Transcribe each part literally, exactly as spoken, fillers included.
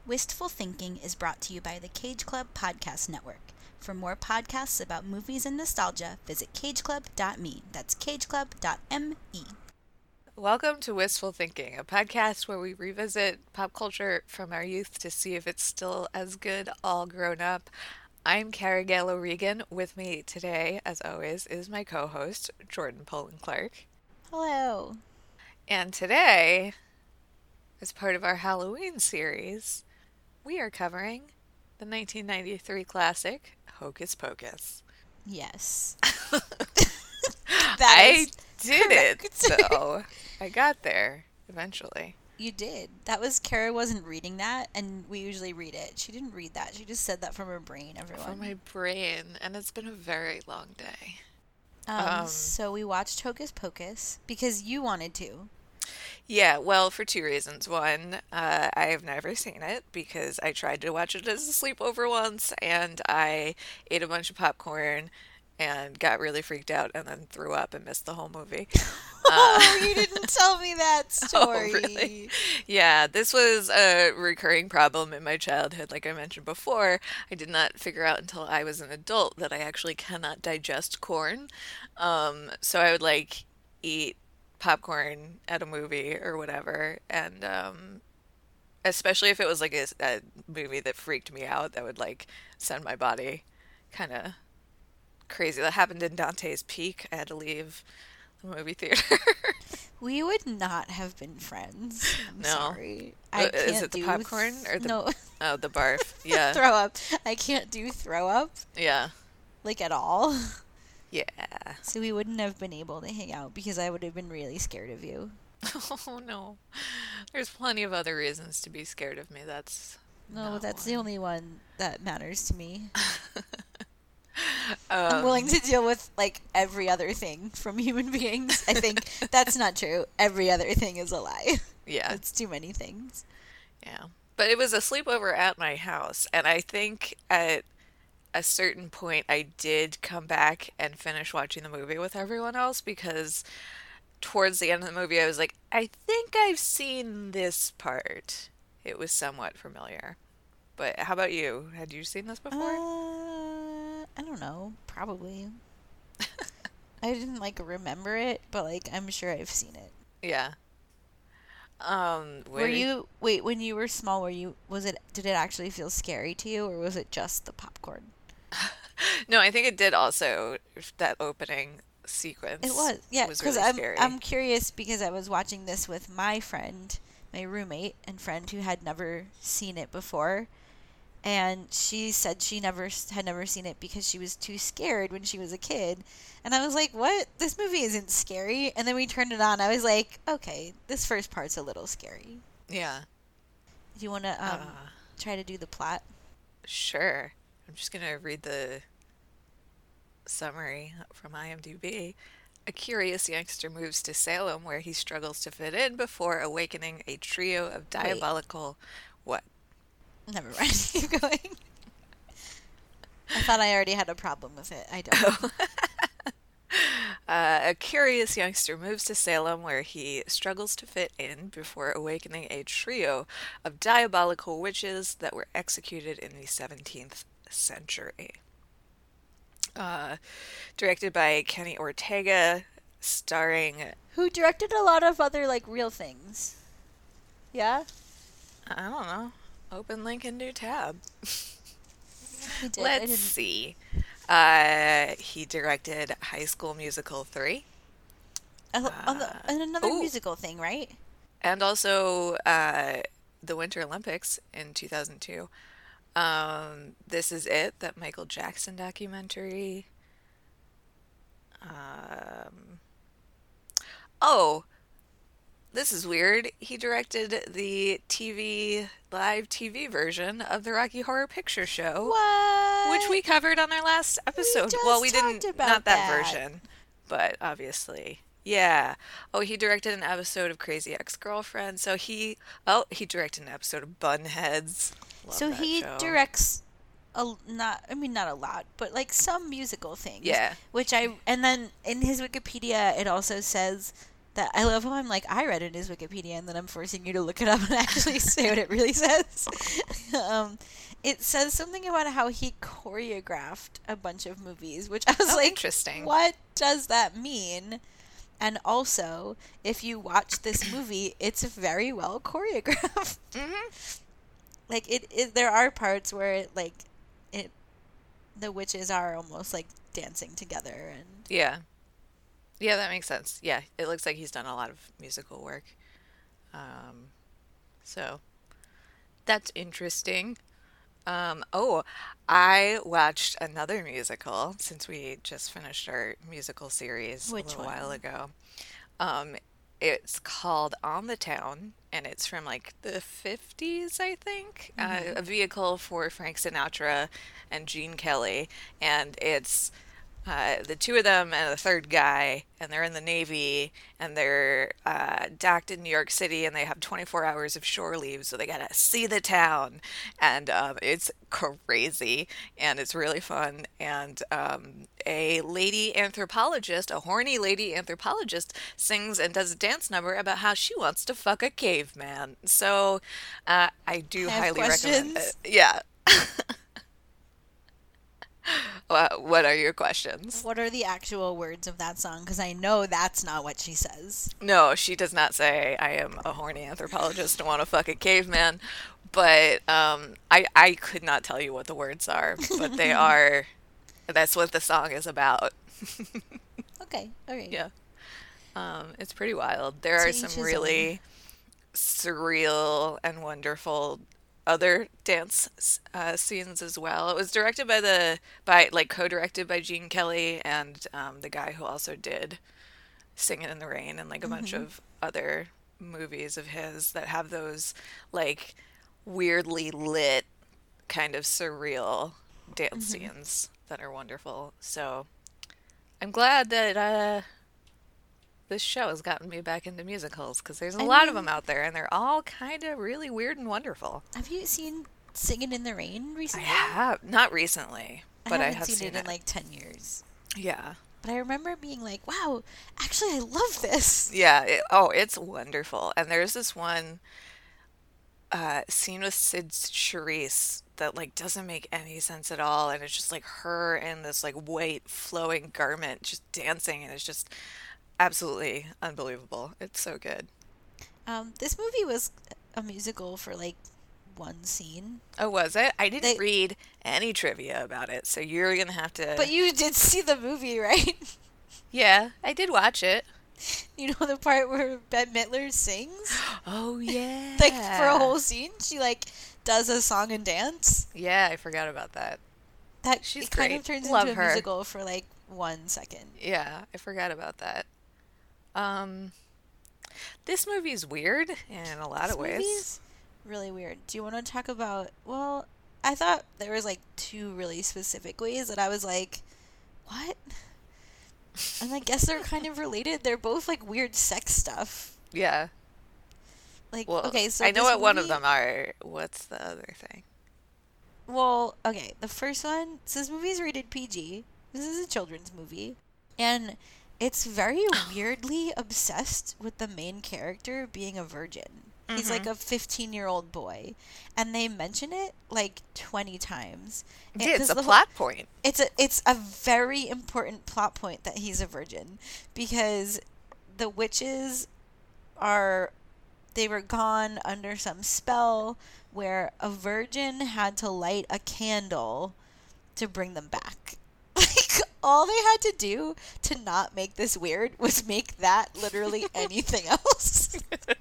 Wistful Thinking is brought to you by the Cage Club Podcast Network. For more podcasts about movies and nostalgia, visit cage club dot me. That's cage club dot me. Welcome to Wistful Thinking, a podcast where we revisit pop culture from our youth to see if it's still as good all grown up. I'm Cara Gallo Regan. With me today, as always, is my co-host, Jordan Poland Clark. Hello. And today, as part of our Halloween series, we are covering the nineteen ninety-three classic, Hocus Pocus. Yes. I did correct. it, so I got there eventually. You did. That was, Kara wasn't reading that, and we usually read it. She didn't read that. She just said that from her brain, everyone. From my brain, and it's been a very long day. Um, um, so we watched Hocus Pocus because you wanted to. Yeah, well, for two reasons. One, uh, I have never seen it because I tried to watch it as a sleepover once, and I ate a bunch of popcorn and got really freaked out and then threw up and missed the whole movie. Oh, uh, you didn't tell me that story. Oh, really? Yeah, this was a recurring problem in my childhood. Like I mentioned before, I did not figure out until I was an adult that I actually cannot digest corn. Um, so I would like eat popcorn at a movie or whatever, and um, especially if it was like a, a movie that freaked me out, that would like send my body kind of crazy. That happened in Dante's Peak. I had to leave the movie theater. We would not have been friends. I'm no. sorry. I can't Is it the do popcorn or the no. Oh, the barf? Yeah. Throw up. I can't do throw up. Yeah. Like at all. Yeah. So we wouldn't have been able to hang out because I would have been really scared of you. Oh no. There's plenty of other reasons to be scared of me. That's No, that's one. the only one that matters to me. um, I'm willing to deal with like every other thing from human beings. I think that's not true. Every other thing is a lie. Yeah. It's too many things. Yeah. But it was a sleepover at my house, and I think at a certain point I did come back and finish watching the movie with everyone else, because towards the end of the movie I was like, I think I've seen this part. It was somewhat familiar. But how about you? Had you seen this before? Uh, I don't know. Probably. I didn't like remember it, but like I'm sure I've seen it. Yeah. Um, were you wait when you were small? Were you was it? Did it actually feel scary to you, or was it just the popcorn? No, I think it did also. That opening sequence. It was, yeah, because really I'm scary. I'm curious because I was watching this with my friend, my roommate and friend who had never seen it before, and she said she never had never seen it because she was too scared when she was a kid, and I was like, what? This movie isn't scary. And then we turned it on. I was like, okay, this first part's a little scary. Yeah. Do you want to um, uh, try to do the plot? Sure. I'm just going to read the summary from IMDb. A curious youngster moves to Salem where he struggles to fit in before awakening a trio of diabolical... Wait. What? Never mind. Keep going. I thought I already had a problem with it. I don't. uh, a curious youngster moves to Salem where he struggles to fit in before awakening a trio of diabolical witches that were executed in the seventeenth century. Uh, directed by Kenny Ortega, starring... Who directed a lot of other, like, real things. Yeah? I don't know. Open link and new tab. He did. Let's see. Uh, he directed High School Musical three. Uh, on the, uh, and another ooh. musical thing, right? And also uh, the Winter Olympics in two thousand two. Um, This Is It, that Michael Jackson documentary. Um, oh, this is weird. He directed the T V, live T V version of the Rocky Horror Picture Show. What? Which we covered on our last episode. We just well, we talked didn't, about not that, that version, but obviously. Yeah. Oh, he directed an episode of Crazy Ex-Girlfriend. So he, oh, he directed an episode of Bunheads. Love so that he show. directs a not I mean not a lot, but like some musical things. Yeah. Which I and then in his Wikipedia it also says that I love how I'm like, I read it as Wikipedia, and then I'm forcing you to look it up and actually say what it really says. um, it says something about how he choreographed a bunch of movies, which I was Oh, like, interesting. what does that mean? And also, if you watch this movie, it's very well choreographed. Hmm. Like it, it, there are parts where it, like, it, the witches are almost like dancing together, and Yeah. Yeah, that makes sense. Yeah, it looks like he's done a lot of musical work. Um, so that's interesting. Um, oh, I watched another musical since we just finished our musical series a which little while one? ago. Um, it's called On the Town, and it's from like the fifties, I think. Uh, Mm-hmm. a vehicle for Frank Sinatra and Gene Kelly, and it's uh, the two of them and a third guy, and they're in the Navy, and they're uh, docked in New York City, and they have twenty-four hours of shore leave, so they gotta see the town, and um, it's crazy, and it's really fun, and um, a lady anthropologist, a horny lady anthropologist, sings and does a dance number about how she wants to fuck a caveman. So uh, I do I have highly recommend questions. it. Yeah. Wha- What are your questions? What are the actual words of that song? Because I know that's not what she says. No, she does not say I am a horny anthropologist and want to fuck a caveman, but um, I I could not tell you what the words are, but they are. That's what the song is about. Okay, okay. Yeah, um, it's pretty wild. There To are each some his own. really surreal and wonderful other dance uh, scenes as well. It was directed by the by like co-directed by Gene Kelly and um, the guy who also did Singing in the Rain and like a bunch Mm-hmm. of other movies of his that have those like weirdly lit kind of surreal dance Mm-hmm. scenes that are wonderful. So I'm glad that uh, this show has gotten me back into musicals because there's a I lot of them mean, out there and they're all kind of really weird and wonderful. have you seen Singing in the Rain I recently? have, not recently, I but I haven't have seen seen it in it. like ten years. Yeah. But I remember being like, wow, actually, I love this. Yeah. It, oh, it's wonderful. And there's this one uh, scene with Sid Charisse that like doesn't make any sense at all, and it's just like her in this like white flowing garment just dancing, and it's just absolutely unbelievable. It's so good. Um, this movie was a musical for like one scene. Oh, was it? I didn't They, read any trivia about it, so you're gonna have but to. you did see the movie, right? Yeah, I did watch it. You know the part where Bette Midler sings? Oh Like for a yeah. whole scene, she like does a song and dance. Yeah, I forgot about that. That She's it kind great. of turns into Love a her. musical for like one second. Yeah, I forgot about that. Um, this movie's weird in a lot This of ways. movie's really weird. Do you want to talk about? Well, I thought there was like two really specific ways that I was like, what? And I guess they're kind of related. They're both like weird sex stuff. Yeah. Like, Well, okay, so I know this what one of movie. them are. What's the other thing? Well, okay, the first one. So this movie's rated P G. This is a children's movie, and it's very weirdly obsessed with the main character being a virgin. He's like Mm-hmm. a fifteen-year-old boy, and they mention it like twenty times. Yeah, it's Because a the whole plot point. it's a it's a very important plot point that he's a virgin, because the witches are they were gone under some spell where a virgin had to light a candle to bring them back. Like, all they had to do to not make this weird was make that literally anything else.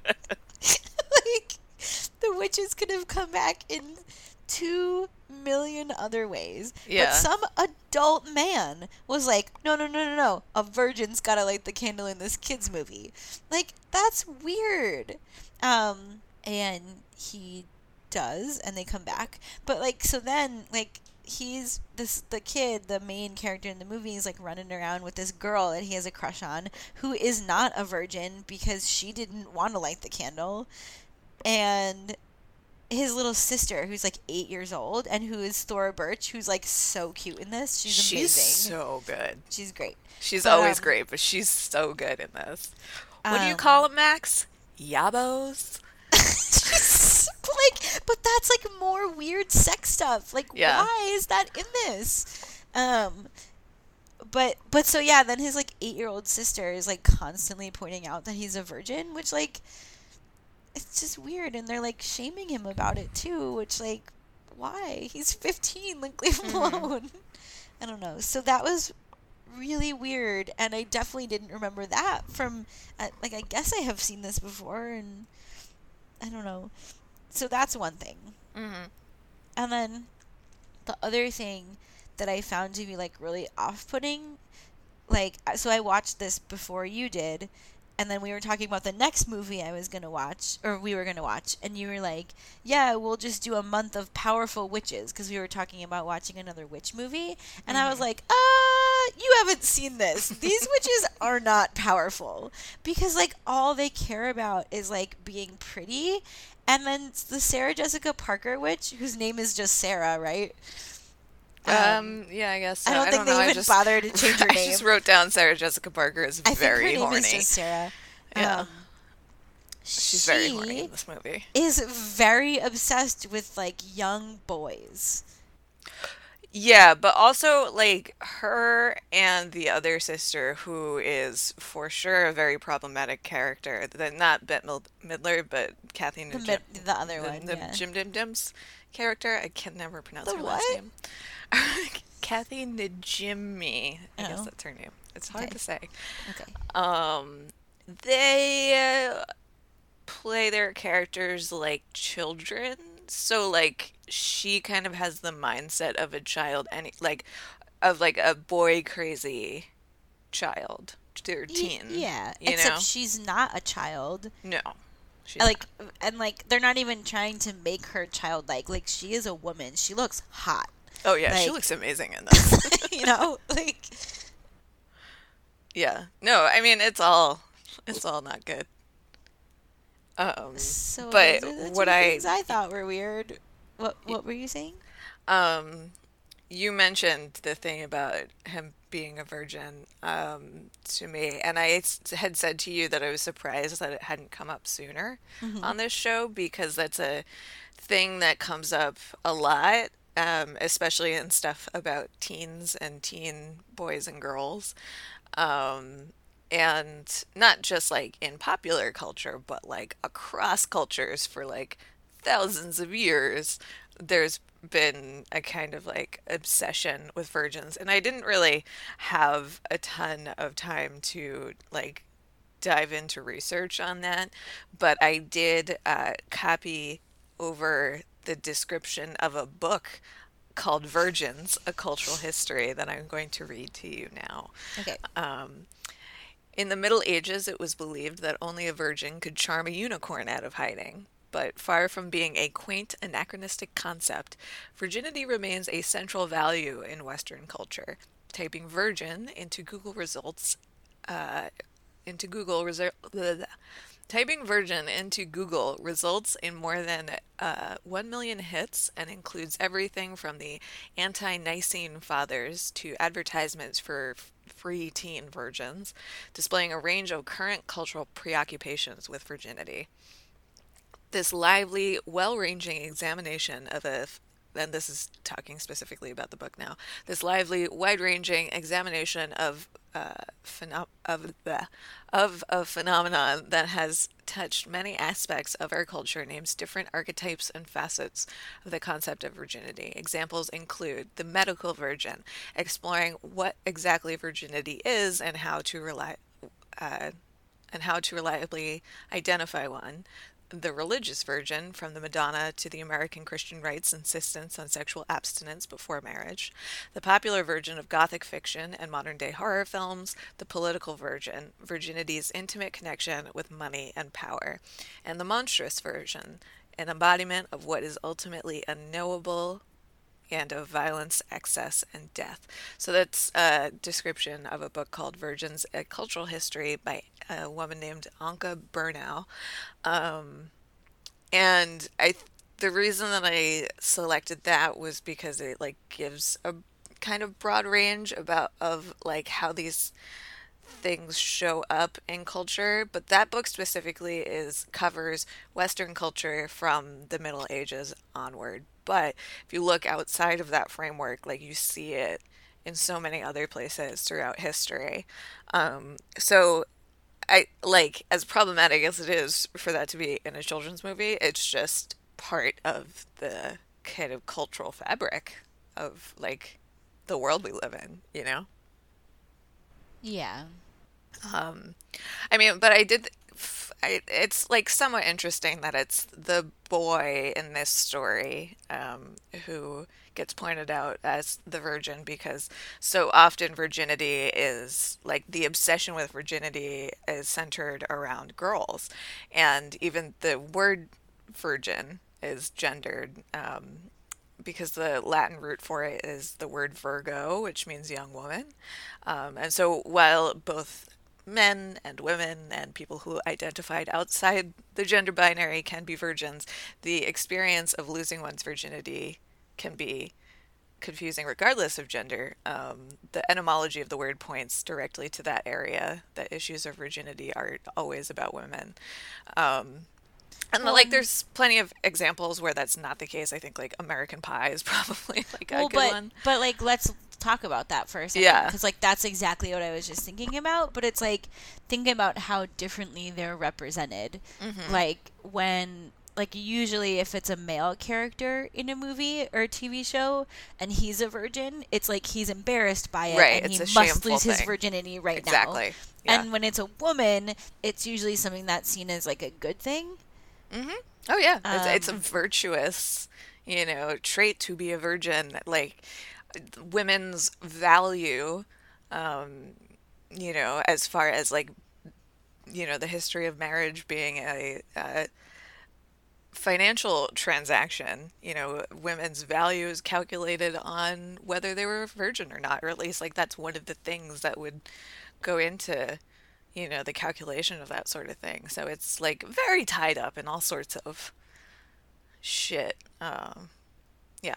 Like, the witches could have come back in two million other ways. But Yeah. some adult man was like, no, no, no, no, no. A virgin's gotta light the candle in this kid's movie. Like, that's weird. Um, and he does, and they come back. But, like, so then, like, he's this the kid, the main character in the movie, is like running around with this girl that he has a crush on, who is not a virgin because she didn't want to light the candle. And his little sister, who's like eight years old, and who is Thora Birch, who's like so cute in this. She's She's amazing. so good. She's great. She's But always um, great, but she's so good in this. What do you Um, call them, Max? Yabos? like, but that's like more weird sex stuff. Like, Yeah. why is that in this? Um, but but so yeah, then his like eight year old sister is like constantly pointing out that he's a virgin, which like it's just weird, and they're like shaming him about it too, which like why? He's fifteen, like leave him Mm-hmm. alone. I don't know. So that was really weird, and I definitely didn't remember that from uh, like I guess I have seen this before, and I don't know. So that's one thing. Mm-hmm. And then the other thing that I found to be like really off-putting, like so I watched this before you did, and then we were talking about the next movie I was going to watch, or we were going to watch, and you were like, yeah, we'll just do a month of powerful witches, because we were talking about watching another witch movie, and I was Mm-hmm. like, uh you haven't seen this. These witches are not powerful, because like all they care about is like being pretty. And then the Sarah Jessica Parker witch, whose name is just Sarah, right? Um, Um, yeah, I guess so. I don't I think don't know. they I even just bothered to change her I name. just wrote down Sarah Jessica Parker is I think her very name is horny. just Sarah. Yeah. Um, She's very horny she in this movie. is very obsessed with like young boys. Yeah, but also like her and the other sister, who is for sure a very problematic character. The, not Bette Mil- Midler, but Kathy The Najim, mid, the other the, one, the yeah. Jim Dim Dim's character. I can never pronounce The her last what? name. Kathy Najimy. I guess Oh, that's her name. It's hard okay, to say. okay. Um, they uh, play their characters like children. So like she kind of has the mindset of a child, any like of like a boy crazy child or Y- teen, yeah, you except know? she's not a child. No, she's Like, not. and like they're not even trying to make her childlike. Like, she is a woman. She looks hot. Oh yeah, she Like, looks amazing in this. you know, like Yeah. No, I mean it's all it's all not good. Um, so but those are the what two I things I thought were weird. What what were you saying? um you mentioned the thing about him being a virgin um, to me, and I s- had said to you that I was surprised that it hadn't come up sooner Hmm. on this show because that's a thing that comes up a lot, um, especially in stuff about teens and teen boys and girls. Um, and not just like in popular culture, but like across cultures for like thousands of years, there's been a kind of like obsession with virgins. And I didn't really have a ton of time to like dive into research on that, but I did uh, copy over the description of a book called Virgins, A Cultural History, that I'm going to read to you now. Okay. Um, in the Middle Ages, it was believed that only a virgin could charm a unicorn out of hiding. But far from being a quaint, anachronistic concept, virginity remains a central value in Western culture. Typing virgin into Google results uh, into Google result typing virgin into Google results in more than uh, one million hits and includes everything from the anti-Nicene fathers to advertisements for f- free teen virgins, displaying a range of current cultural preoccupations with virginity. This lively, well ranging examination of a and this is talking specifically about the book now. This lively, wide-ranging examination of uh, pheno- of the of a phenomenon that has touched many aspects of our culture names different archetypes and facets of the concept of virginity. Examples include the medical virgin, exploring what exactly virginity is and how to rely uh, and how to reliably identify one, the religious virgin, from the Madonna to the American Christian Right's insistence on sexual abstinence before marriage, the popular virgin of Gothic fiction and modern day horror films, the political virgin, virginity's intimate connection with money and power, and the monstrous virgin, an embodiment of what is ultimately unknowable and of violence, excess, and death. So that's a description of a book called Virgins, A Cultural History by a woman named Anka Bernau. Um, and I, the reason that I selected that was because it like gives a kind of broad range about of like how these things show up in culture, but that book specifically is covers Western culture from the Middle Ages onward. But if you look outside of that framework, like you see it in so many other places throughout history. Um, so I like as problematic as it is for that to be in a children's movie, it's just part of the kind of cultural fabric of like the world we live in, you know? Yeah. Um, I mean, but I did. f- I, it's like somewhat interesting that it's the boy in this story um, who gets pointed out as the virgin because so often virginity is like the obsession with virginity is centered around girls, and even the word virgin is gendered. Um, because the Latin root for it is the word Virgo, which means young woman. Um, and so while both men and women and people who identified outside the gender binary can be virgins, the experience of losing one's virginity can be confusing regardless of gender. Um, the etymology of the word points directly to that area, that issues of virginity are always about women. Um, and Well, like, and there's plenty of examples where that's not the case. I think like American Pie is probably like a well, good but one. but like let's talk about that for a second Yeah. because like that's exactly what I was just thinking about. But it's like thinking about how differently they're represented. Hmm. Like when like usually if it's a male character in a movie or a T V show and he's a virgin, it's like he's embarrassed by it Right. and he It's a must shameful lose his thing. virginity right now. Exactly. Yeah. And when it's a woman, it's usually something that's seen as like a good thing. Hmm. Oh yeah. It's it's a Um, virtuous, you know, trait to be a virgin. Like women's value, um, you know, as far as like, you know, the history of marriage being a, a financial transaction, you know, women's value is calculated on whether they were a virgin or not, or at least like that's one of the things that would go into, you know, the calculation of that sort of thing. So it's like very tied up in all sorts of shit. Um, yeah.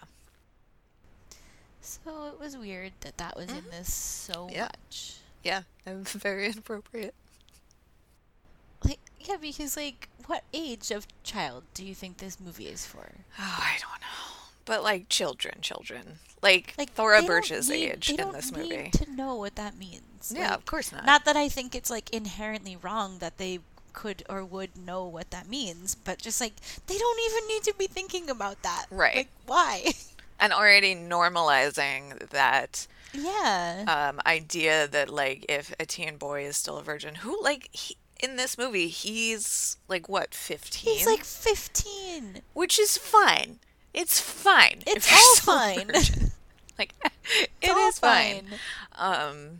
so it was weird that that was in Hmm. this so Yeah. much. Yeah. And very inappropriate. Like, yeah, because like, what age of child do you think this movie is for? Oh, I don't know. But like children, children. Like Like, Thora they don't Birch's need age they in don't this need movie. to know what that means. Yeah, Like, of course not. not that I think it's like inherently wrong that they could or would know what that means, but just like they don't even need to be thinking about that. Right. Like, why? And already normalizing that Yeah. um, idea that like if a teen boy is still a virgin, who like he, in this movie he's like what He's fifteen, like fifteen. which is fine. It's fine It's if you're all still a fine. virgin. Like It's it all is fine. fine. Um,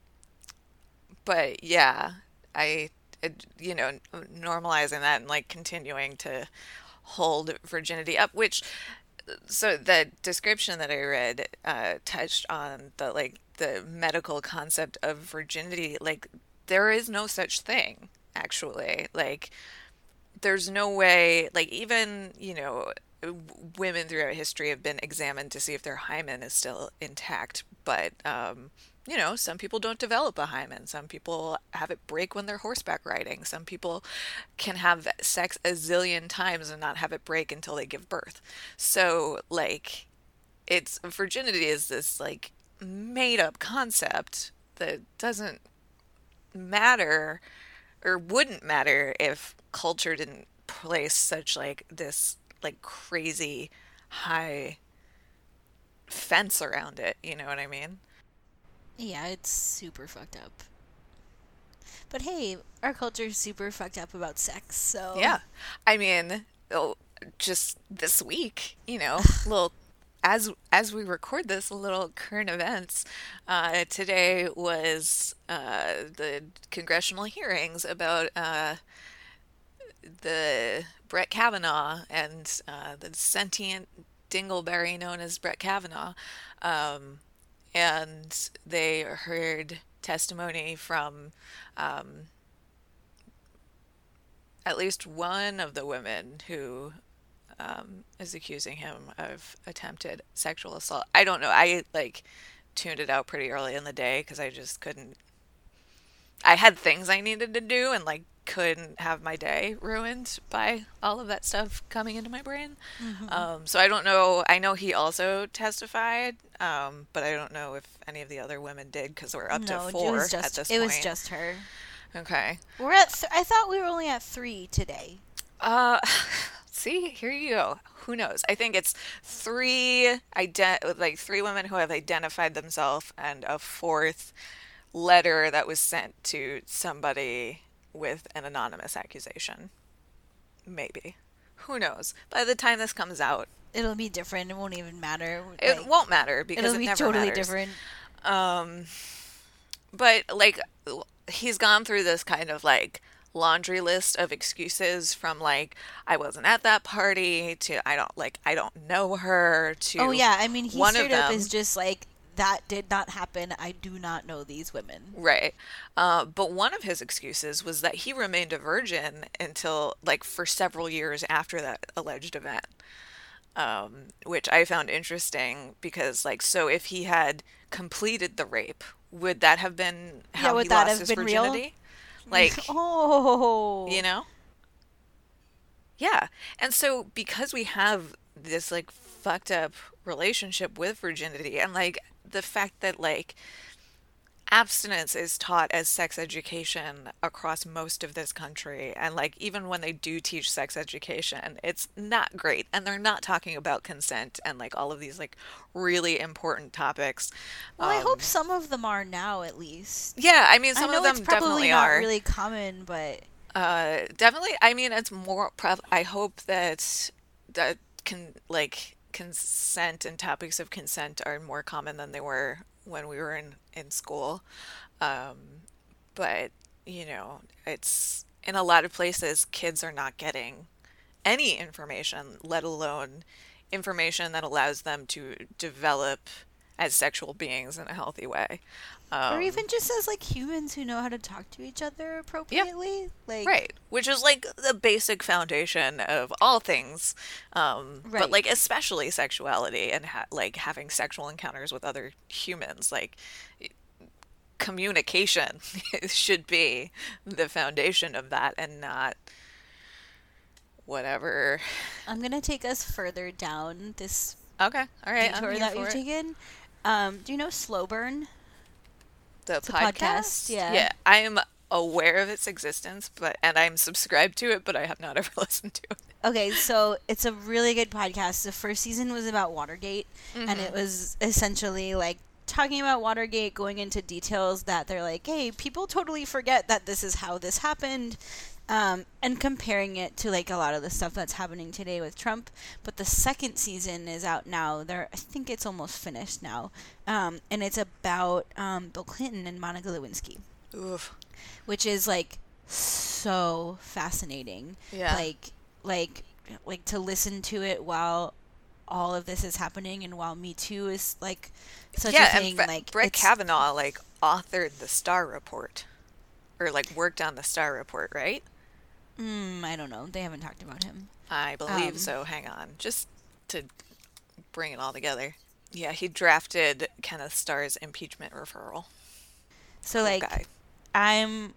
but yeah, I it, you know normalizing that and like continuing to hold virginity up, which so the description that I read uh, touched on the like the medical concept of virginity. Like there is no such thing, actually. Like there's no way. Like even you know w- women throughout history have been examined to see if their hymen is still intact, but um, you know, some people don't develop a hymen. Some people have it break when they're horseback riding. Some people can have sex a zillion times and not have it break until they give birth. So, like, it's virginity is this like made up concept that doesn't matter or wouldn't matter if culture didn't place such like this like crazy high fence around it. You know what I mean? Yeah, it's super fucked up. But hey, our culture's super fucked up about sex, so Yeah. I mean, oh, just this week, you know, little as as we record this, a little current events. Uh, today was uh, the congressional hearings about uh, the Brett Kavanaugh and uh, the sentient dingleberry known as Brett Kavanaugh, um, and they heard testimony from um, at least one of the women who um, is accusing him of attempted sexual assault. I don't know. I like tuned it out pretty early in the day because I just couldn't I had things I needed to do and like couldn't have my day ruined by all of that stuff coming into my brain. Hmm. Um, so I don't know. I know he also testified, um, but I don't know if any of the other women did because we're up to No, it four was at just this it was point. just her. Okay. We're at. Th- I thought we were only at three today. Uh, see, here you go. Who knows? I think it's three ident like three women who have identified themselves and a fourth letter that was sent to somebody with an anonymous accusation. Maybe. Who knows? By the time this comes out, It'll be different. It won't even matter. it Like won't matter because it'll it be never totally matters. different. Um, but like he's gone through this kind of like laundry list of excuses from like I wasn't at that party to I don't like I don't know her Oh to yeah, I mean he one of straight up is them. just like that did not happen. I do not know these women. Right. Uh, but one of his excuses was that he remained a virgin until like for several years after that alleged event. Um, which I found interesting because, like, so if he had completed the rape, would that have been Yeah, how he would that lost have his been real? virginity? Like, you Oh. know? Yeah. And so, because we have this, like, fucked up relationship with virginity, and, like, the fact that, like, abstinence is taught as sex education across most of this country. And like even when they do teach sex education, it's not great. And they're not talking about consent and like all of these like really important topics. Well, I hope Um, some of them are now at least. yeah, I mean I some of know it's them probably definitely not are. really common, but Uh, definitely. I mean it's more. Prob- I hope that that can like consent and topics of consent are more common than they were when we were in in school. Um, but, you know, it's in a lot of places, kids are not getting any information, let alone information that allows them to develop as sexual beings in a healthy way. or Um, even just as like humans who know how to talk to each other yeah, appropriately. Like right. Which is like the basic foundation of all things, um, but right. like especially sexuality and ha like having sexual encounters with other humans. Like communication should be the foundation of that and not whatever. I'm going to take us further down this Okay, all right, I'm detour here that for we've it. taken. Um, do you know Slow Burn? The It's a podcast. podcast? Yeah. Yeah, I am aware of its existence, but and I'm subscribed to it, but I have not ever listened to it. Okay, so it's a really good podcast. The first season was about Watergate, and it Mm-hmm. was essentially like talking about Watergate, going into details that they're like, hey, people totally forget that this is how this happened, um, and comparing it to like a lot of the stuff that's happening today with Trump. But the second season is out now. There, I think it's almost finished now, um, and it's about um, Bill Clinton and Monica Lewinsky, Oof. which is like so fascinating. Yeah. Like like like to listen to it while all of this is happening and while Me Too is like such a Yeah, and thing. Bre- Like Brett it's Kavanaugh like authored the Starr Report or like worked on the Starr Report, right? mm, I don't know. They haven't talked about him. I believe Um, so. Hang on, just to bring it all together. Yeah, he drafted Kenneth Starr's impeachment referral. so Cool like guy. I'm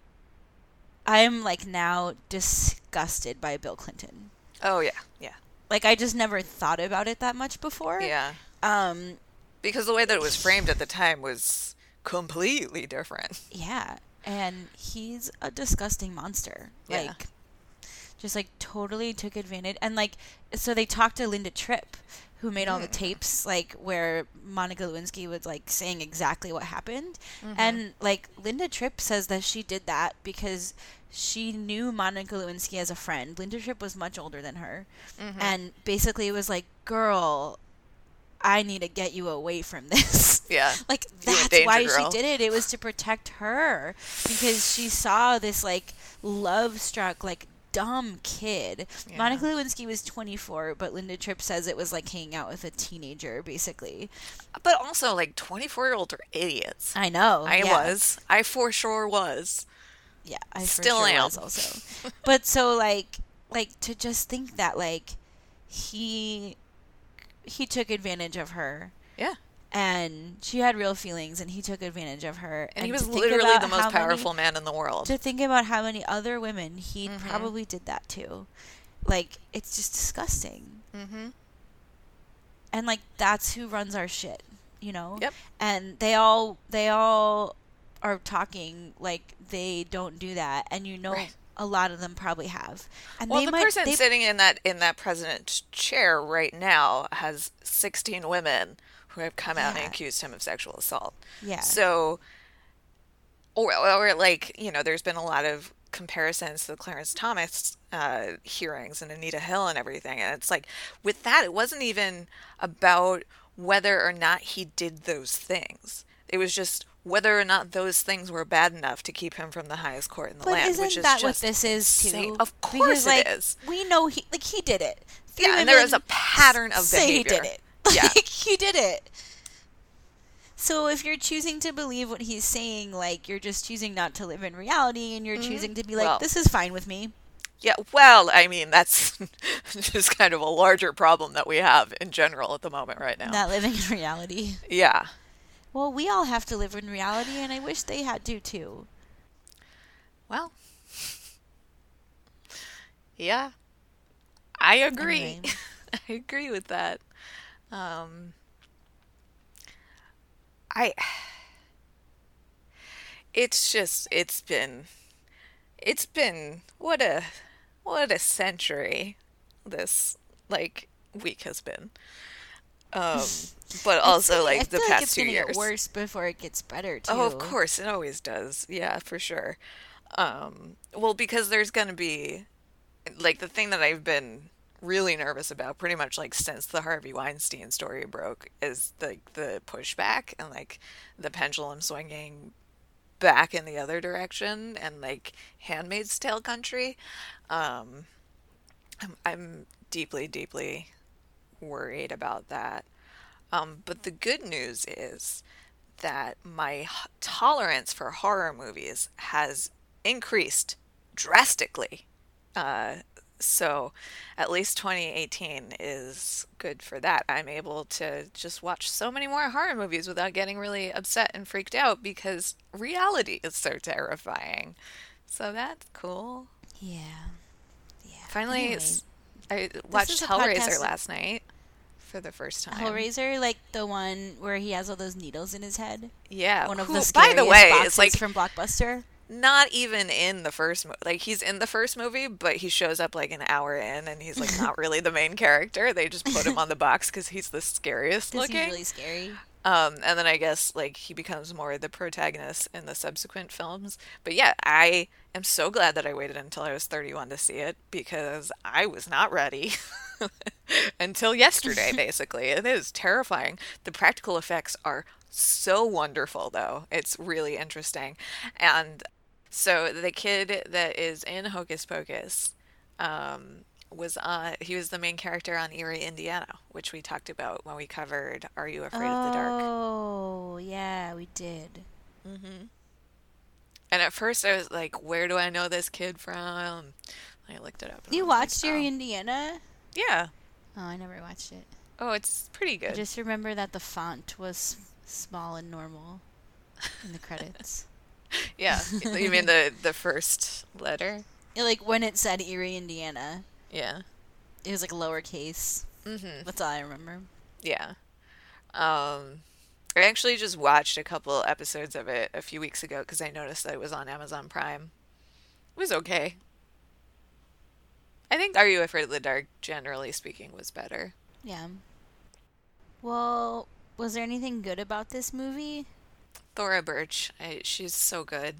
I'm like now disgusted by Bill Clinton. Oh yeah, yeah, Like I just never thought about it that much before. yeah. Um Because the way that it was framed at the time was completely different. yeah, and he's a disgusting monster. Yeah. Like just like totally took advantage and like so they talked to Linda Tripp who made all the Mm. tapes like where Monica Lewinsky was like saying exactly what happened Mhm. and like Linda Tripp says that she did that because she knew Monica Lewinsky as a friend. Linda Tripp was much older than her Mhm. and basically it was like, girl, I need to get you away from this. Yeah. Like You a that's danger why girl. she did it. It was to protect her because she saw this like love struck like dumb kid. Yeah. Monica Lewinsky was twenty-four, but Linda Tripp says it was like hanging out with a teenager basically. But also, like, twenty-four-year-olds are idiots. I know. I yeah. was. I for sure was. Yeah, I for Still sure am. was also. But so like like to just think that like he he took advantage of her Yeah. and she had real feelings, and he took advantage of her. And, and he to was think literally about the most how powerful many, man in the world. To think about how many other women he Mm-hmm. probably did that to. Like, it's just disgusting. Mm-hmm. And, like, that's who runs our shit, you know? Yep. And they all, they all are talking like they don't do that. And you know, right. a lot of them probably have. And well, they the might, person they, sitting in that in that president's chair right now has sixteen women who have come yeah. out and accused him of sexual assault. Yeah. So, or, or like, you know, there's been a lot of comparisons to the Clarence Thomas uh, hearings and Anita Hill and everything. And it's like, with that, it wasn't even about whether or not he did those things. It was just whether or not those things were bad enough to keep him from the highest court in the but land. Isn't which is that just what this is insane. too? Of course because, like, it is. We know he like he did it. Three yeah, and there is a pattern of say behavior. He did it. Yeah, like, he did it. So if you're choosing to believe what he's saying, like, you're just choosing not to live in reality, and you're mm-hmm. choosing to be like, well, this is fine with me. Yeah, well, I mean, that's just kind of a larger problem that we have in general at the moment right now. Not living in reality. Yeah. Well, we all have to live in reality, and I wish they had to, too. Well. Yeah. I agree. Anyway. I agree with that. Um... I, it's just, it's been, it's been, what a, what a century this, like, week has been. Um, but also, like, I the feel past like it's two gonna years. Get worse before it gets better, too. Oh, of course, it always does. Yeah, for sure. Um, well, because there's gonna be, like, the thing that I've been really nervous about pretty much like since the Harvey Weinstein story broke is like the, the pushback and like the pendulum swinging back in the other direction and like Handmaid's Tale country. Um, I'm, I'm deeply, deeply worried about that. Um, but the good news is that my tolerance for horror movies has increased drastically. Uh, So at least twenty eighteen is good for that. I'm able to just watch so many more horror movies without getting really upset and freaked out because reality is so terrifying. So that's cool. Yeah. Yeah. Finally, anyway, I watched Hellraiser last night for the first time. Hellraiser, like the one where he has all those needles in his head? Yeah. One of Who, the scariest by the way, boxes it's like from Blockbuster. Not even in the first movie. Like, he's in the first movie, but he shows up, like, an hour in, and he's, like, not really the main character. They just put him on the box because he's the scariest looking. He's really scary. Um, and then I guess, like, he becomes more the protagonist in the subsequent films. But, yeah, I am so glad that I waited until I was thirty-one to see it, because I was not ready until yesterday, basically. It is terrifying. The practical effects are so wonderful, though. It's really interesting. And so the kid that is in Hocus Pocus um, was on, he was the main character on Eerie, Indiana, which we talked about when we covered Are You Afraid oh, of the Dark? Oh, yeah, we did. Mm-hmm. And at first I was like, where do I know this kid from? I looked it up. You watched like, Eerie, oh. Indiana? Yeah. Oh, I never watched it. Oh, it's pretty good. I just remember that the font was small and normal in the credits. Yeah. You mean the, the first letter? Yeah, like when it said Eerie, Indiana. Yeah. It was like lowercase. Mm-hmm. That's all I remember. Yeah. Um, I actually just watched a couple episodes of it a few weeks ago because I noticed that it was on Amazon Prime. It was okay. I think Are You Afraid of the Dark, generally speaking, was better. Yeah. Well, was there anything good about this movie? Thora Birch. I, she's so good.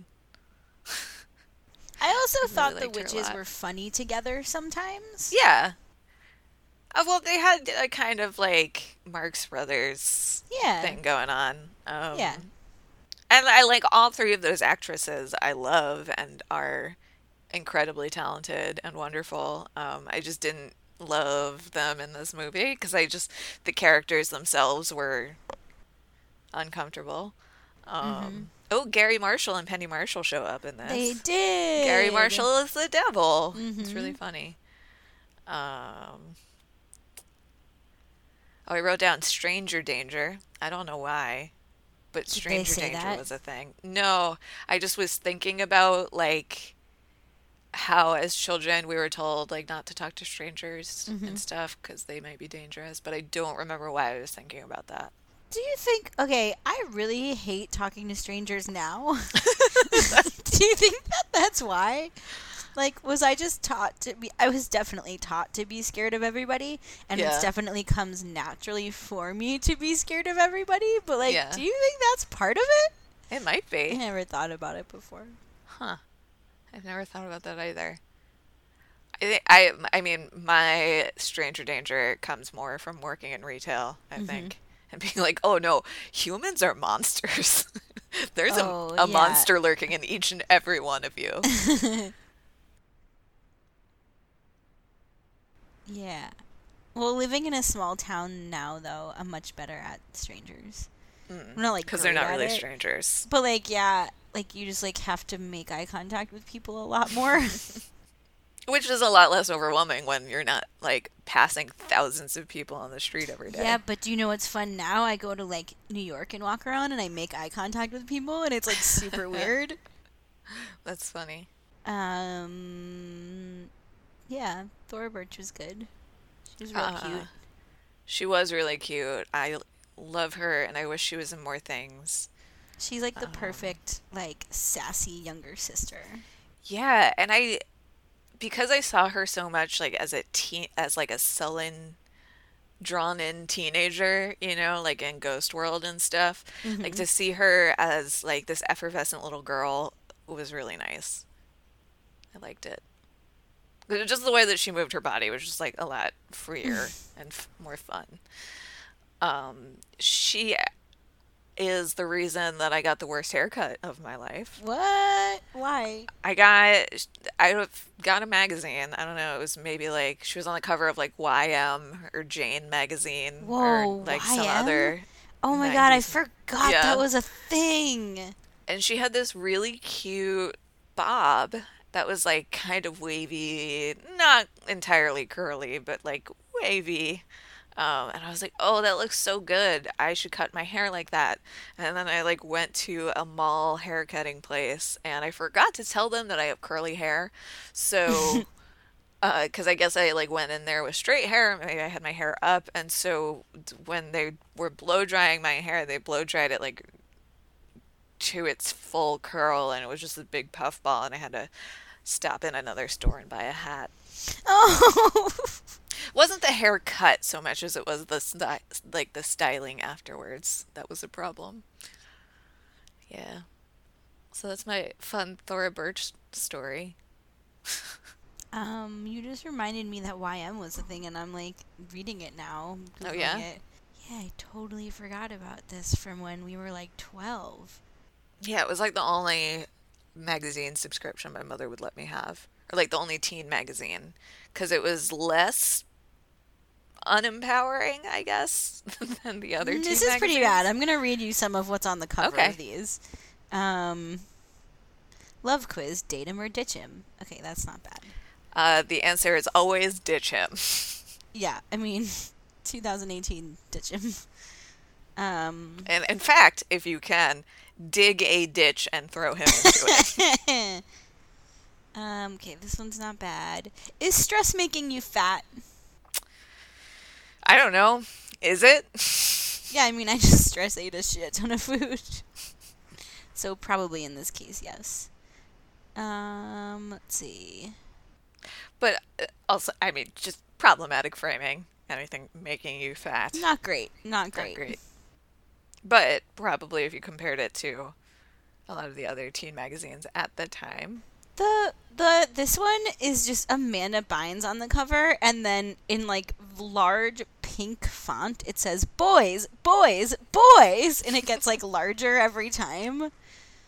I also I thought really the witches were funny together sometimes. Yeah. Uh, well, they had a kind of like Marx Brothers yeah. thing going on. Um, yeah. And I like all three of those actresses I love and are incredibly talented and wonderful. Um, I just didn't love them in this movie because I just, the characters themselves were uncomfortable. Um, mm-hmm. Oh, Gary Marshall and Penny Marshall show up in this. They did. Gary Marshall is the devil. Mm-hmm. It's really funny. Um, Oh, I wrote down stranger danger. I don't know why, but Did they stranger say danger that? was a thing. No, I just was thinking about like how as children we were told like not to talk to strangers Hmm. and stuff because they might be dangerous, but I don't remember why I was thinking about that. Do you think, okay, I really hate talking to strangers now. Do you think that that's why? Like, was I just taught to be, I was definitely taught to be scared of everybody, and it's Yeah. definitely comes naturally for me to be scared of everybody, but like, Yeah. do you think that's part of it? It might I be. never thought about it before. Huh. I've never thought about that either. I think I I mean my stranger danger comes more from working in retail, I Hmm. think. And being like, "Oh no, humans are monsters." There's a Oh, a yeah. monster lurking in each and every one of you. Yeah. Well, living in a small town now, though, I'm much better at strangers. Mm. I'm not like Because they're great not at really it, strangers. but like, yeah, like you just like have to make eye contact with people a lot more. Which is a lot less overwhelming when you're not like passing thousands of people on the street every Yeah, day. but do you know what's fun now? I go to like New York and walk around and I make eye contact with people and it's like super weird. That's funny. Um, yeah, Thora Birch was good. She was real Uh, cute. she was really cute. I love her and I wish she was in more things. She's like the Um, perfect like sassy younger sister. yeah, and I because I saw her so much like as a teen as like a sullen drawn in teenager, you know, like in Ghost World and stuff. Like Mhm. to see her as like this effervescent little girl was really nice. I liked it. Just the way that she moved her body was just like a lot freer and f more fun. Um, she is the reason that I got the worst haircut of my life. What? Why? I got I got a magazine. I don't know. It was maybe like she was on the cover of like Y M or Jane magazine or Whoa, like some Y M? other Oh my god, I nineties. forgot that Yeah. was a thing. And she had this really cute bob that was like kind of wavy, not entirely curly, but like wavy. Um, and I was like, oh, that looks so good. I should cut my hair like that. And then I like went to a mall hair cutting place and I forgot to tell them that I have curly hair. So, uh, because I guess I like went in there with straight hair, maybe I had my hair up, and so when they were blow drying my hair, they blow dried it like to its full curl, and it was just a big puff ball, and I had to stop in another store and buy a hat. Oh. It wasn't the haircut so much as it was the sty like the styling afterwards that was a problem. Yeah. So that's my fun Thora Birch story. Um, you just reminded me that Y M was a thing, and I'm like reading it now, Oh Googling yeah? it. Yeah, I totally forgot about this from when we were like twelve. Yeah, it was like the only magazine subscription my mother would let me have. Or like the only teen magazine. Because it was less unempowering, I guess, than the other Mm, This teen is pretty bad. magazines. I'm gonna read you some of what's on the cover of Okay. these. Um, Love quiz, date him or ditch him. Okay, that's not bad. Uh, the answer is always ditch him. Yeah, I mean, twenty eighteen, ditch him. Um, And in fact, if you can, dig a ditch and throw him into it. um, okay, this one's not bad. Is stress making you fat? I don't know. Is it? Yeah, I mean, I just stress ate a shit ton of food. So probably in this case, yes. Um, let's see. But uh, also, I mean, just problematic framing. Anything making you fat. Not great. Not Not great. great. But probably if you compared it to a lot of the other teen magazines at the time. The the this one is just Amanda Bynes on the cover, and then in like large pink font it says "boys, boys, boys," and it gets like larger every time. I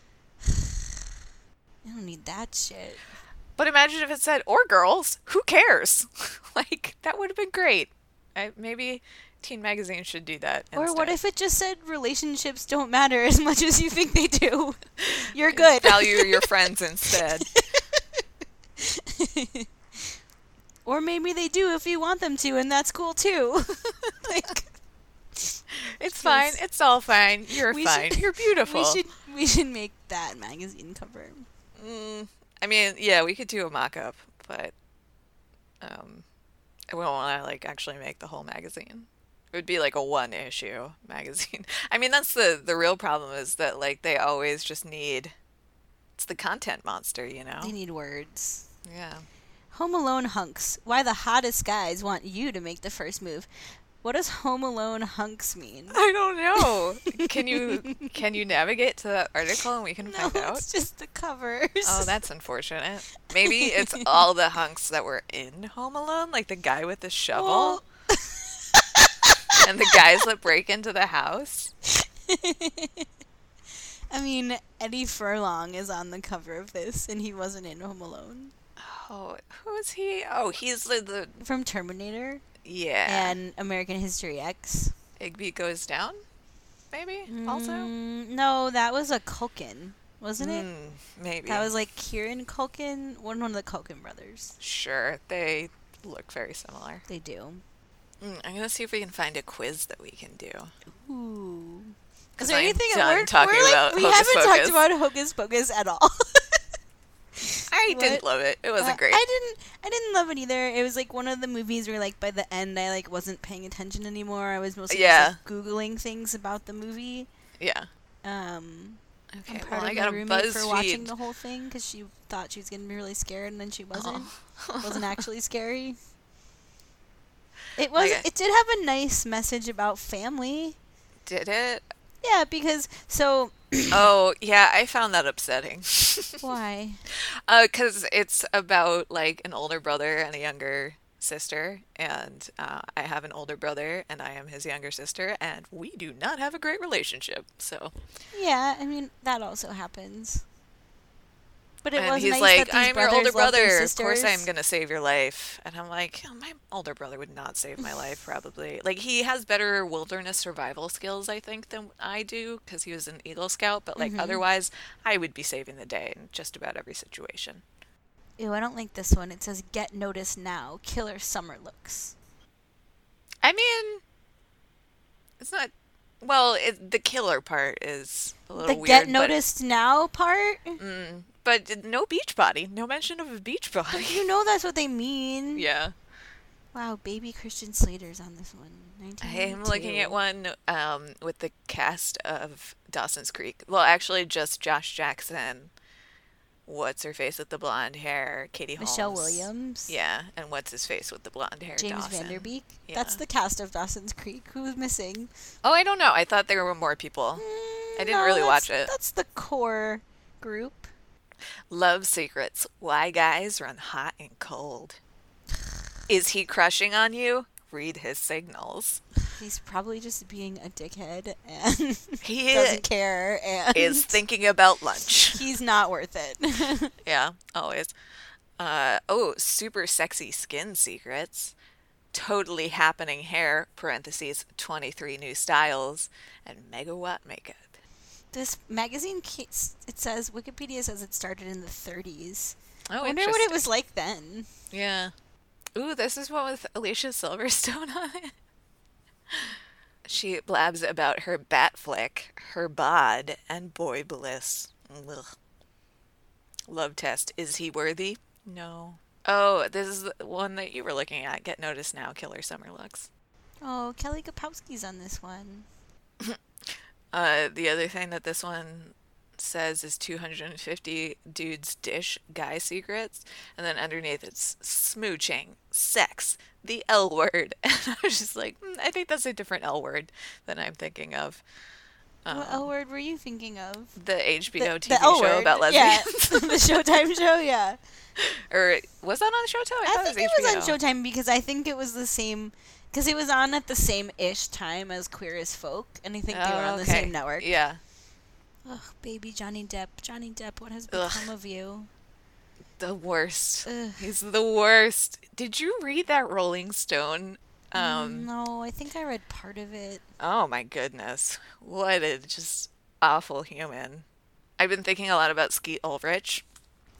don't need that shit. But imagine if it said, or girls, who cares? Like, that would have been great. I, maybe teen magazines should do that Or what instead. if it just said relationships don't matter as much as you think they do? You're good. Value your friends instead. Or maybe they do if you want them to, and that's cool too. Like, It's fine. Yes. It's all fine. You're We fine. should- You're beautiful. We should we should make that magazine cover. Mm, I mean, yeah, we could do a mock-up, but um, I wouldn't want to like actually make the whole magazine. It would be like a one-issue magazine. I mean, that's the the real problem is that like they always just need it's the content monster, you know? They need words. Yeah. Home Alone hunks. Why the hottest guys want you to make the first move. What does Home Alone hunks mean? I don't know. Can you can you navigate to that article and we can No, find out? it's just the covers. Oh, that's unfortunate. Maybe it's all the hunks that were in Home Alone, like the guy with the shovel Well, and the guys that break into the house. I mean, Eddie Furlong is on the cover of this, and he wasn't in Home Alone. Oh, who is he? Oh, he's the, the From Terminator yeah. and American History X. Igby Goes Down, maybe also. Mm, no, that was a Culkin, wasn't it? Mm, maybe. That was like Kieran Culkin, one one of the Culkin brothers. Sure. They look very similar. They do. Mm, I'm gonna see if we can find a quiz that we can do. Ooh. Is 'Cause there I'm anything done we're, talking we're like, about we Hocus haven't Pocus. talked about Hocus Pocus at all. I What? didn't love it. It wasn't Uh, great. I didn't. I didn't love it either. It was like one of the movies where, like, by the end, I like wasn't paying attention anymore. I was mostly Yeah. just like, googling things about the movie. Yeah. Um, Okay. I'm proud Well, I of got my a roommate for watching BuzzFeed. the whole thing because she thought she was gonna be really scared, and then she wasn't. Oh. Wasn't actually scary. It was. Okay. It did have a nice message about family. Did it? Yeah, because so Oh, yeah. I found that upsetting. why? Uh, 'cause it's about like an older brother and a younger sister, and uh, I have an older brother and I am his younger sister, and we do not have a great relationship. So, Yeah, I mean that also happens. But it and was he's nice like, that these "I'm your brothers older love their brother. Of course, I'm sisters. gonna save your life." And I'm like, "Oh, my older brother would not save my life, probably. Like, he has better wilderness survival skills, I think, than I do, because he was an Eagle Scout. But like, Mhm. otherwise, I would be saving the day in just about every situation." Ew, I don't like this one. It says "Get noticed now, killer summer looks." I mean, it's not. Well, it, the killer part is a little The weird, "Get but noticed now" part. mm, but no beach body. No mention of a beach But body. you know that's what they mean. Yeah, Wow, baby Christian Slater's on this one. I am looking at nineteen one um, with the cast of Dawson's Creek. Well, actually, just Josh Jackson. What's her face with the blonde hair? Katie Holmes. Michelle Williams. Yeah, and what's his face with the blonde hair? James Dawson. Vanderbeek. Yeah. That's the cast of Dawson's Creek. Who's missing? Oh, I don't know. I thought there were more people. Mm, I didn't no, really that's- watch it. That's the core group. Love secrets. Why guys run hot and cold. Is he crushing on you? Read his signals. He's probably just being a dickhead and He doesn't care and is thinking about lunch. he's not worth it. Yeah, always. Uh, oh, super sexy skin secrets. Totally happening hair, parentheses, twenty-three new styles, and megawatt makeup. This magazine, ca- it says, Wikipedia says it started in the thirties. Oh, I wonder what it interesting. was like then. Yeah. Ooh, this is one with Alicia Silverstone on it. She blabs about her bat flick, her bod, and boy bliss. Ugh. Love test. Is he worthy? No. Oh, this is the one that you were looking at. Get noticed now. Killer summer looks. Oh, Kelly Kapowski's on this one. Uh, the other thing that this one says is two hundred fifty dudes dish guy secrets, and then underneath it's smooching, sex, the L word. And I was just like, mm, I think that's a different L word than I'm thinking of. Um, What L word were you thinking of? the H B O The- T V the L show word, about yeah. lesbians. The Showtime show, yeah. Or was that on Showtime? I, I thought think it it was, was on Showtime because I think it was the same, because it was on at the same-ish time as Queer as Folk, and I think they were Oh, on the okay. same network. Yeah. Ugh, baby Johnny Depp. Johnny Depp, what has Ugh. become of you? The worst. Ugh. He's the worst. Did you read that Rolling Stone? Um, no, I think I read part of it. Oh my goodness. What a just awful human. I've been thinking a lot about Skeet Ulrich.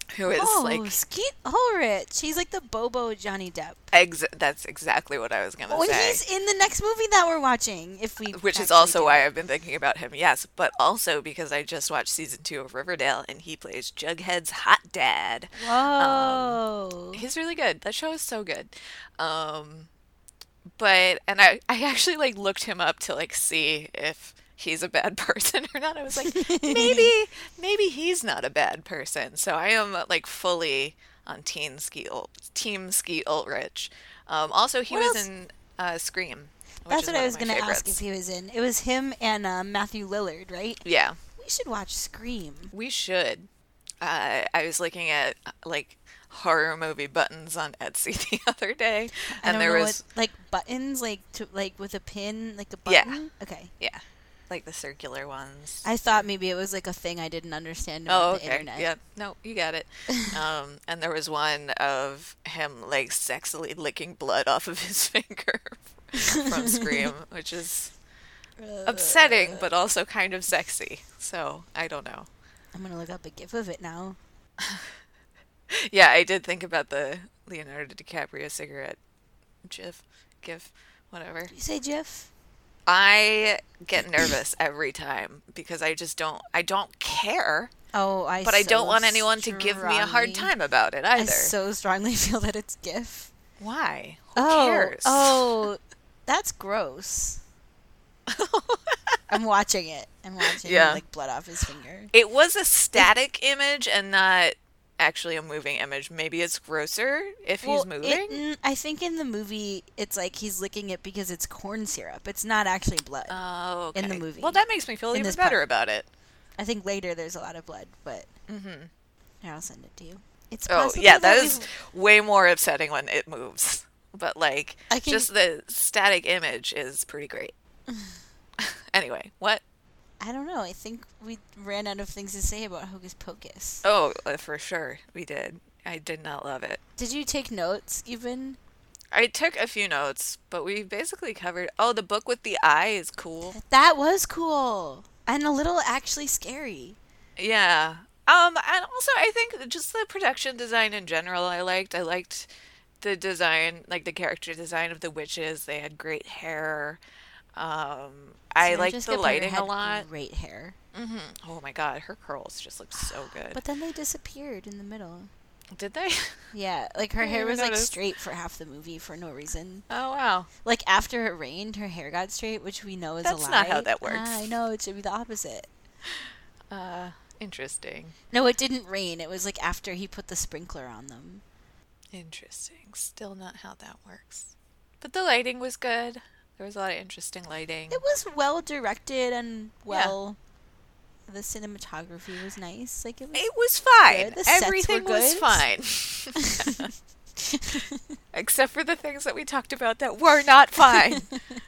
who is Oh, like Skeet Ulrich. He's like the Bobo Johnny Depp. ex- that's exactly what I was gonna Oh, and say. he's in the next movie that we're watching. If we Which is actually also do why it. I've been thinking about him, yes, but also because I just watched season two of Riverdale and he plays Jughead's hot dad. Um, Whoa. he's really good. That show is so good. Um, but and I I actually like looked him up to like see if he's a bad person or not. I was like, maybe maybe he's not a bad person. So I am like fully on Teen Skeet Ul- Team Skeet Ulrich. Um, also, he What was else? in uh, Scream, which That's is what I one of was my gonna ask if favorites. he was in. It was him and uh, Matthew Lillard, right? Yeah, We should watch Scream. we should. Uh, I was looking at uh, like horror movie buttons on Etsy the other day, I and don't there know what was like buttons, like to like with a pin, like a yeah, button. Okay. yeah, like the circular ones. I thought maybe it was like a thing I didn't understand Oh, about the okay. internet. Yeah. No, you got it. Um, and there was one of him like sexily licking blood off of his finger from Scream, which is upsetting Uh, but also kind of sexy. So, I don't know. I'm gonna look up a gif of it now. Yeah, I did think about the Leonardo DiCaprio cigarette gif, gif, whatever. You say GIF? I get nervous every time because I just don't I don't care, Oh, I but I don't so want anyone to give me a hard strongly, time about it I either. so strongly feel that it's GIF. Why? Who Oh, cares? oh, that's gross. I'm watching it. I'm watching him Yeah. like blood off his finger. It was a static image and not actually a moving image. Maybe it's grosser if he's Well, moving. it, mm, I think in the movie it's like he's licking it because it's corn syrup. It's not actually blood Oh, okay. in the movie. Well, that makes me feel In even this better part. about it. I think later there's a lot of blood, but Hmm. here, I'll send it to you. It's Oh, possible yeah, that that we is way more upsetting when it moves. But like, I can just the static image is pretty great. Anyway, what? I don't know. I think we ran out of things to say about Hocus Pocus. Oh, uh, for sure, we did. I did not love it. Did you take notes even? I took a few notes, but we basically covered. Oh, the book with the eye is cool. That was cool. And a little actually scary. Yeah. Um, and also I think just the production design in general I liked. I liked the design, like the character design of the witches. They had great hair. Um, I Sarah liked Jessica the Parker lighting a had lot. great hair. Hmm. Oh my God, her curls just looked so good. But then they disappeared in the middle. Did they? Yeah, like her I hair didn't was like notice. straight for half the movie for no reason. Oh wow. Like after it rained, her hair got straight, which we know is a lie. That's not how that works. Ah, I know, it should be the opposite. Uh, interesting. No, it didn't rain. It was like after he put the sprinkler on them. Interesting. Still not how that works. But the lighting was good. There was a lot of interesting lighting. It was well directed and Yeah. well. The cinematography was nice. Like it was. It was fine. Good. The sets were Everything was good. fine. Except for the things that we talked about that were not fine.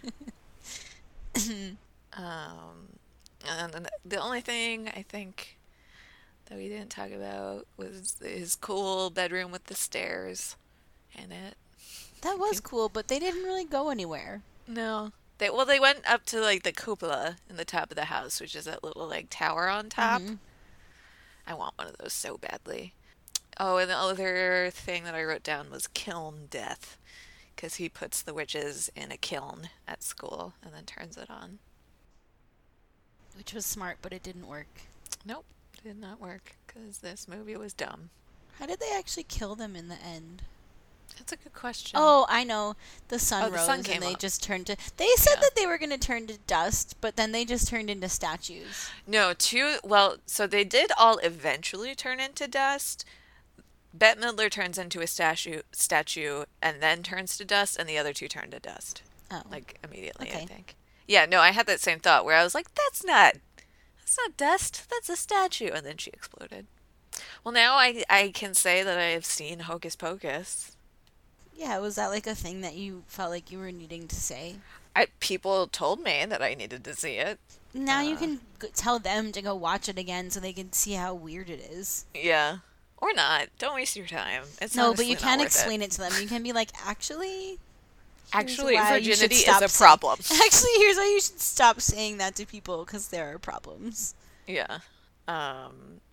Um, and then the only thing I think that we didn't talk about was his cool bedroom with the stairs in it. That was cool, but they didn't really go anywhere. No. They well they went up to like the cupola in the top of the house, which is that little like tower on top. Mhm. I want one of those so badly. Oh, and the other thing that I wrote down was kiln death, because he puts the witches in a kiln at school and then turns it on. Which was smart, but it didn't work. Nope, did not work because this movie was dumb. How did they actually kill them in the end? That's a good question. Oh, I know. The sun Oh, the rose sun came and they up. just turned to. They said Yeah. that they were going to turn to dust, but then they just turned into statues. No, two. Well, so they did all eventually turn into dust. Bette Midler turns into a statue, statue, and then turns to dust, and the other two turn to dust, Oh. like immediately. I Okay. think. Yeah. No, I had that same thought where I was like, "That's not, that's not dust. That's a statue," and then she exploded. Well, now I I can say that I have seen Hocus Pocus. Yeah, was that like a thing that you felt like you were needing to say? I people told me that I needed to see it. Now you Uh, can g- tell them to go watch it again so they can see how weird it is. Yeah. Or not. Don't waste your time. It's No, but honestly you not can worth explain it. to them. You can be like, actually, here's Actually, why you should virginity is stop a saying- problem. Actually, here's why you should stop saying that to people because there are problems. Yeah. Um,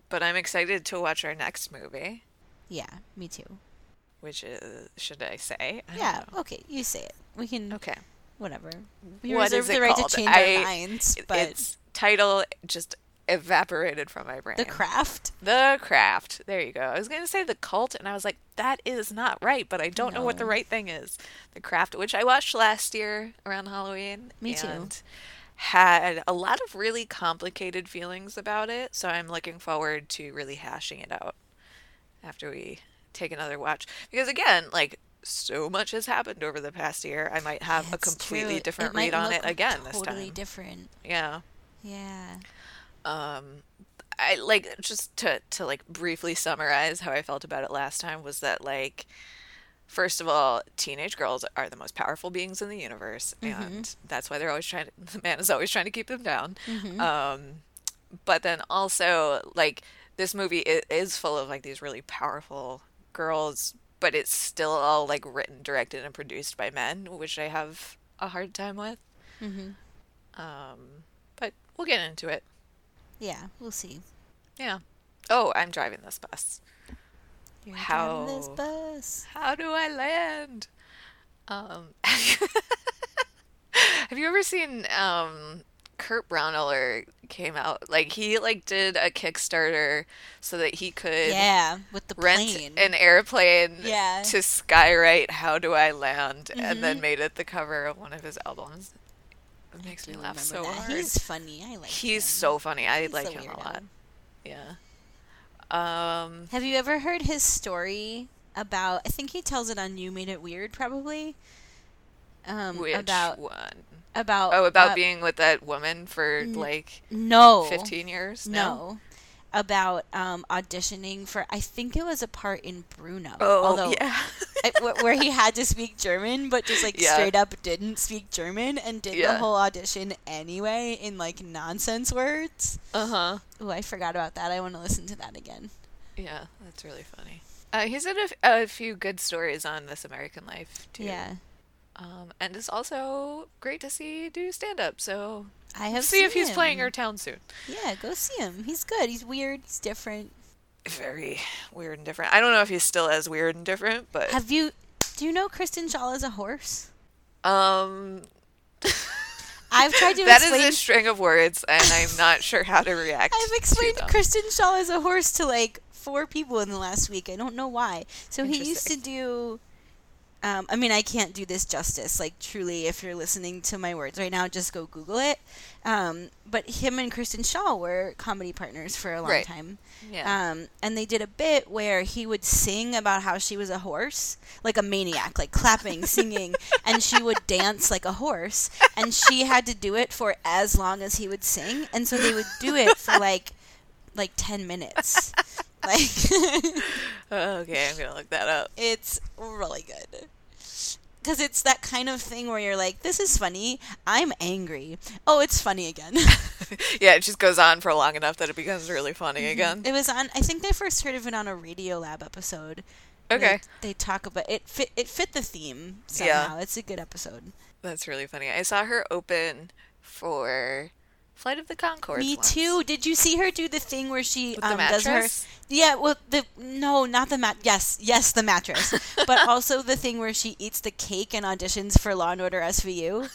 But I'm excited to watch our next movie, Yeah, me too. which is, should I say? I don't Yeah, know. okay, you say it. We can, Okay. whatever. We What is reserve the it right to called? change our I minds, but its title just evaporated from my brain. The Craft? The Craft. There you go. I was going to say The Cult, and I was like, that is not right, but I don't know what the No. right thing is. The Craft, which I watched last year around Halloween, Me too. and had a lot of really complicated feelings about it, so I'm looking forward to really hashing it out after we take another watch. Because again, like, so much has happened over the past year. I might have a It's true. completely It different might read on look it again this totally time. different. Yeah. Yeah. Um, I like just to to like briefly summarize how I felt about it last time was that like first of all, teenage girls are the most powerful beings in the universe, Mm-hmm. and that's why they're always trying to, the man is always trying to keep them down. Mm-hmm. Um, but then also like this movie i- is full of like these really powerful girls, but it's still all like written, directed, and produced by men, which I have a hard time with. Mm-hmm. Um, but we'll get into it. Yeah, we'll see. Yeah. Oh, I'm driving this bus. You're driving this How bus. how do I land? Um, have you ever seen um Kurt Braunohler came out like he like did a Kickstarter so that he could Yeah, with the rent plane. an airplane Yeah. to skywrite How Do I Land and then Mm-hmm. made it the cover of one of his albums. It I makes do me laugh remember so that. hard. He's funny. I like He's him. so funny. I He's like a him a weirdo. lot. Yeah. Um, Have you ever heard his story about? I think he tells it on You Made It Weird, probably. Um, which about one? about Oh, about uh, being with that woman for n- like no, fifteen years? No? no, about um auditioning for. I think it was a part in Bruno. Oh, Although yeah. it, wh- where he had to speak German, but just like Yeah. straight up didn't speak German and did the Yeah. whole audition anyway in like nonsense words. Uh-huh. Oh, I forgot about that. I want to listen to that again. Yeah, that's really funny. Uh, he's had a, f- a few good stories on This American Life, too. Yeah, Um, and it's also great to see do stand-up, so I have see if seen he's playing him. our town soon. Yeah, go see him. He's good. He's weird. He's different. Very weird and different. I don't know if he's still as weird and different, but Have you? Do you know Kristen Shaw is a horse? um, I've tried to that is explain. a string of words, and I'm not sure how to react I've to explained them. Kristen Shaw as a horse to like four people in the last week. I don't know why. So he used to Interesting. do. Um, I mean, I can't do this justice. Like, truly, if you're listening to my words right now, just go Google it. Um, but him and Kristen Shaw were comedy partners for a long Right. time. Yeah. Um, and they did a bit where he would sing about how she was a horse, like a maniac, like clapping, singing, and she would dance like a horse. And she had to do it for as long as he would sing. And so they would do it for like like ten minutes. Like Okay, I'm gonna look that up. it's really good. Because it's that kind of thing where you're like, this is funny. I'm angry. Oh, it's funny again. Yeah, it just goes on for long enough that it becomes really funny again. It was on. I think I first heard of it on a Radiolab episode. Okay. They, they talk about it. Fit it fit the theme Yeah. somehow. It's a good episode. That's really funny. I saw her open for Flight of the Conchords Me once. too. Did you see her do the thing where she With the um, does her? mattress? Yeah. Well, the no, not the mat. Yes, yes, the mattress. But also the thing where she eats the cake and auditions for Law and Order S V U.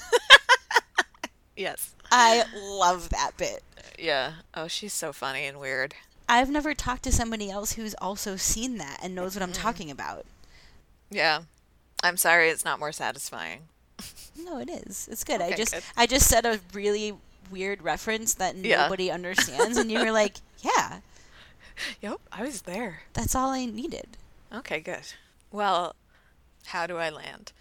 Yes. I love that bit. Yeah. Oh, she's so funny and weird. I've never talked to somebody else who's also seen that and knows what I'm talking about. Yeah. I'm sorry it's not more satisfying. No, it is. It's good. I Okay, just good. I just said a really weird reference that Yeah. nobody understands and you were like, "Yeah, Yep, I was there. that's all I needed." Okay, good. Well, how do I land?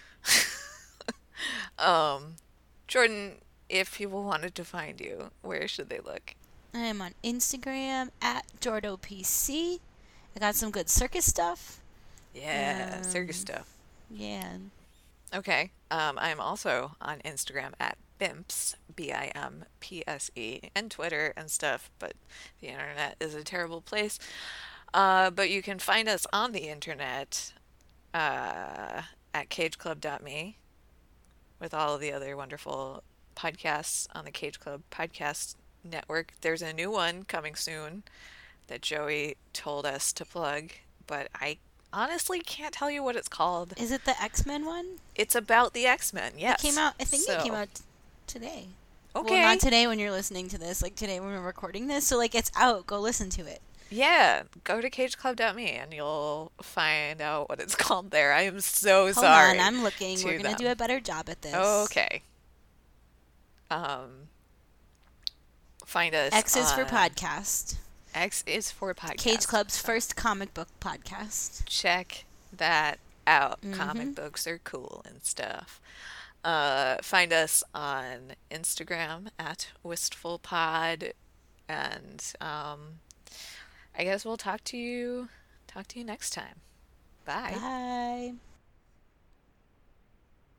um, Jordan, if people wanted to find you, where should they look? I'm on Instagram at JordoPC. I got some good circus stuff. Yeah, circus Um, stuff. Yeah. Okay. Um, I'm also on Instagram at Bimps, B I M P S E, and Twitter and stuff, but the internet is a terrible place. Uh, but you can find us on the internet uh, at cage club dot me with all of the other wonderful podcasts on the Cage Club Podcast Network. There's a new one coming soon that Joey told us to plug, but I honestly can't tell you what it's called. Is it the X-Men one? It's about the X-Men, It came yes. out, I think it came So, out t- today. Well, okay. not today when you're listening to this, like today when we're recording this. So, like, it's out. Go listen to it. Yeah, go to cage club dot me and you'll find out what it's called there. I am so Hold sorry on, I'm looking. to We're going to do them. a better job at this. Okay. Um, find us X is for on podcast. X is for Cage podcast. Club's first comic book podcast. Check that out. Mm-hmm. Comic books are cool and stuff. Uh, find us on Instagram at wistfulpod, and um, I guess we'll talk to you talk to you next time. Bye. Bye.